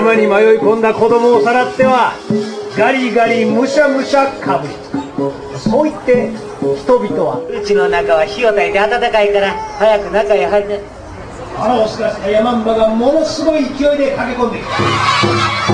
山に迷い込んだ子供をさらってはガリガリむしゃむしゃかぶり、そう言って人々は、 うちの中は火を焚いて暖かいから早く中へ入って。 腹をすかした山んばがものすごい勢いで駆け込んできた。